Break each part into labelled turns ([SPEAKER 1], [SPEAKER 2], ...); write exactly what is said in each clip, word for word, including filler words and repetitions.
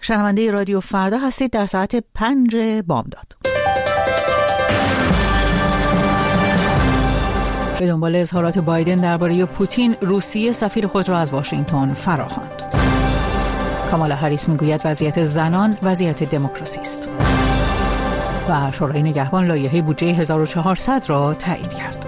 [SPEAKER 1] شنونده رادیو فردا هستید در ساعت پنج بامداد. به دنبال اظهارات بایدن درباره پوتین، روسیه سفیر خود را از واشنگتن فراخواند. کامالا هریس میگوید وضعیت زنان وضعیت دموکراسی است. و شورای نگهبان لایحه بودجه هزار و چهارصد را تایید کرد.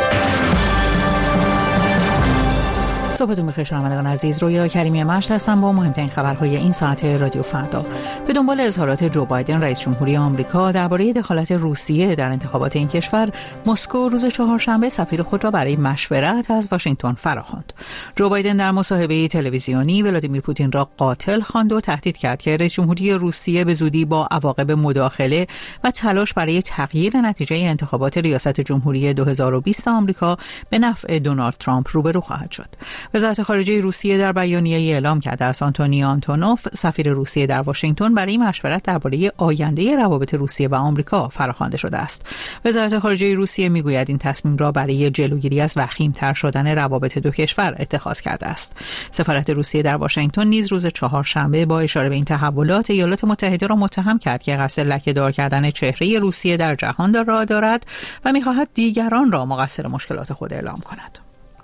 [SPEAKER 1] صبحتون بخیر شنوندگان عزیز، رویا کریمی مشت هستم با مهمترین خبرهای این ساعت رادیو فردا. به دنبال اظهارات جو بایدن رئیس جمهوری آمریکا درباره دخالت روسیه در انتخابات این کشور، مسکو روز چهارشنبه سفیر خود را برای مشورت از واشنگتن فراخواند. جو بایدن در مصاحبه تلویزیونی ولادیمیر پوتین را قاتل خواند و تهدید کرد که رئیس جمهوری روسیه به زودی با عواقب مداخله و تلاش برای تغییر نتیجه انتخابات ریاست جمهوری دو هزار و بیست آمریکا به نفع دونالد ترامپ روبرو خواهد شد. وزارت خارجه روسیه در بیانیه‌ای اعلام کرده است آنتونی آنتونوف سفیر روسیه در واشنگتن برای مشورت درباره آینده روابط روسیه و آمریکا فراخوانده شده است. وزارت خارجه روسیه میگوید این تصمیم را برای جلوگیری از وخیم‌تر شدن روابط دو کشور اتخاذ کرده است. سفارت روسیه در واشنگتن نیز روز چهارشنبه با اشاره به این تحولات ایالات متحده را متهم کرد که قصد لکه‌دار کردن چهره روسیه در جهان را دارد و می‌خواهد دیگران را مقصر مشکلات خود اعلام کند.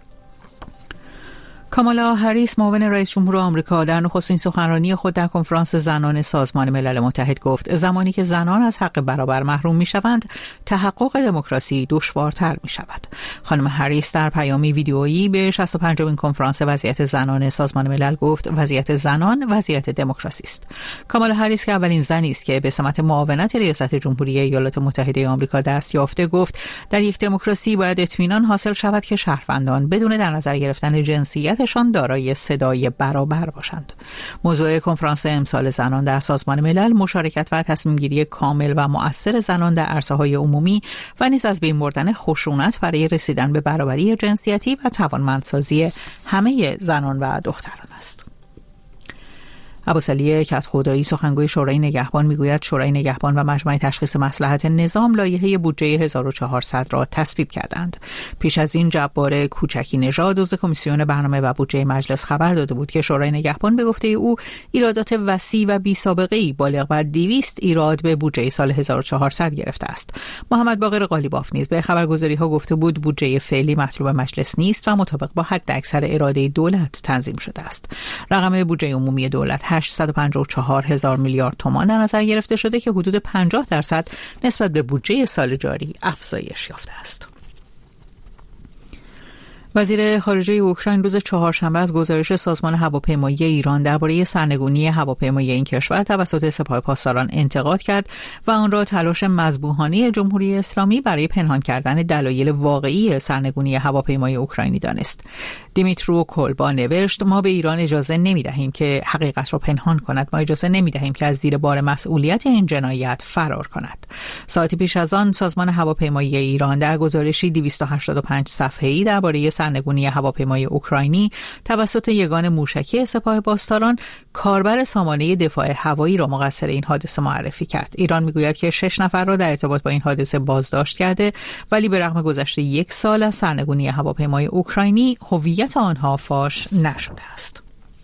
[SPEAKER 1] کامالا هریس معاون رئیس جمهور آمریکا در نخستین سخنرانی خود در کنفرانس زنان سازمان ملل متحد گفت زمانی که زنان از حق برابر محروم می‌شوند، تحقق دموکراسی دشوارتر می‌شود. خانم هریس در پیامی ویدیویی به شصت و پنجمین کنفرانس وضعیت زنان سازمان ملل گفت وضعیت زنان وضعیت دموکراسی است. کامالا هریس که اولین زنی است که به سمت معاونت ریاست جمهوری ایالات متحده آمریکا دست یافته گفت در یک دموکراسی باید اطمینان حاصل شود که شهروندان بدون در نظر گرفتن جنسیت شان دارای صدای برابر باشند. موضوع کنفرانس امسال زنان در سازمان ملل مشارکت و تصمیم گیری کامل و مؤثر زنان در عرصه‌های عمومی و نیز از بین بردن خشونت برای رسیدن به برابری جنسیتی و توانمندسازی همه زنان و دختران است. ابوسعلی کدخدایی سخنگوی شورای نگهبان میگوید شورای نگهبان و مجمع تشخیص مصلحت نظام لایحه بودجه هزار و چهارصد را تصویب کردند. پیش از این جبار کوچکی نژاد عضو کمیسیون برنامه و بودجه مجلس خبر داده بود که شورای نگهبان به گفته او ایرادات وسیع و بی سابقه‌ای بالغ بر دویست ایراد به بودجه سال هزار و چهارصد گرفته است. محمد باقر قالیباف نیز به خبرگزاری‌ها گفته بود بودجه فعلی مطلوب مجلس نیست و مطابق با حداکثر اراده دولت تنظیم شده است. رقم بودجه عمومی دولت هشتصد و پنجاه و چهار هزار میلیارد تومان در نظر گرفته شده که حدود پنجاه درصد نسبت به بودجه سال جاری افزایش یافته است. وزیر خارجه اوکراین روز چهارشنبه از گزارش سازمان هواپیمایی ایران درباره سرنگونی هواپیمایی این کشور توسط سپاه پاسداران انتقاد کرد و آن را تلاش مذبوحانه جمهوری اسلامی برای پنهان کردن دلایل واقعی سرنگونی هواپیمای اوکراینی دانست. دیمیترو کولبا نوشت ما به ایران اجازه نمی‌دهیم که حقیقت را پنهان کند، ما اجازه نمی‌دهیم که از زیر بار مسئولیت این جنایت فرار کند. ساعتی پیش از آن سازمان هواپیمایی ایران در گزارشی دویست و هشتاد و پنج صفحه‌ای درباره سرنگونی هواپیمای اوکراینی توسط یگان موشکی سپاه پاسداران کاربر سامانه دفاع هوایی را مقصر این حادثه معرفی کرد. ایران میگوید که شش نفر را در ارتباط با این حادثه بازداشت کرده، ولی به رغم گذشت یک سال از سرنگونی هواپیمای اوکراینی هویت آنها فاش نشده است.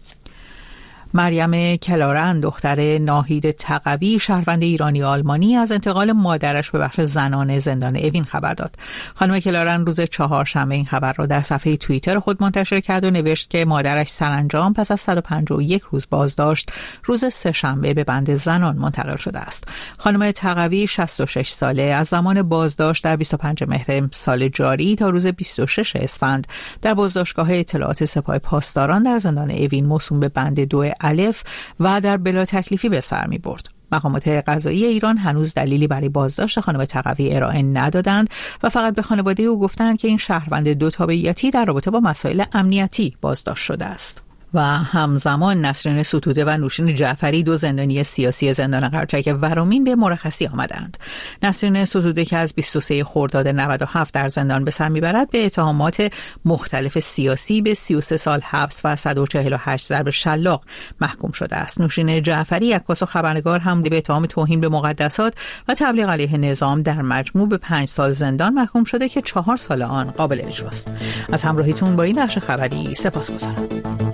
[SPEAKER 1] مریم کلارن دختر ناهید تقوی شهروند ایرانی آلمانی از انتقال مادرش به بخش زنان زندان اوین خبر داد. خانم کلارن روز چهارشنبه این خبر را در صفحه توییتر خود منتشر کرد و نوشت که مادرش سرانجام پس از صد و پنجاه و یک روز بازداشت روز سه‌شنبه به بند زنان منتقل شده است. خانم تقوی شصت و شش ساله از زمان بازداشت در بیست و پنجم مهر سال جاری تا روز بیست و ششم اسفند در بازداشتگاه اطلاعات سپاه پاسداران در زندان اوین موسوم به بند دو الف و در بلا تکلیفی به سر می برد. مقامات قضایی ایران هنوز دلیلی برای بازداشت خانم تقوی ارائه ندادند و فقط به خانواده او گفتند که این شهروند دو تابعیتی در رابطه با مسائل امنیتی بازداشت شده است. و همزمان نسرین ستوده و نوشین جعفری دو زندانی سیاسی زندان قرچک ورامین به مرخصی آمدند. نسرین ستوده که از بیست و سوم خرداد نود و هفت در زندان به سر میبرد به اتهامات مختلف سیاسی به سی و سه سال حبس و صد و چهل و هشت ضرب شلاق محکوم شده است. نوشین جعفری عکاس و خبرنگار هم به اتهام توهین به مقدسات و تبلیغ علیه نظام در مجموع به پنج سال زندان محکوم شده که چهار سال آن قابل اجراست. از همراهیتون با این بخش خبری سپاسگزارم.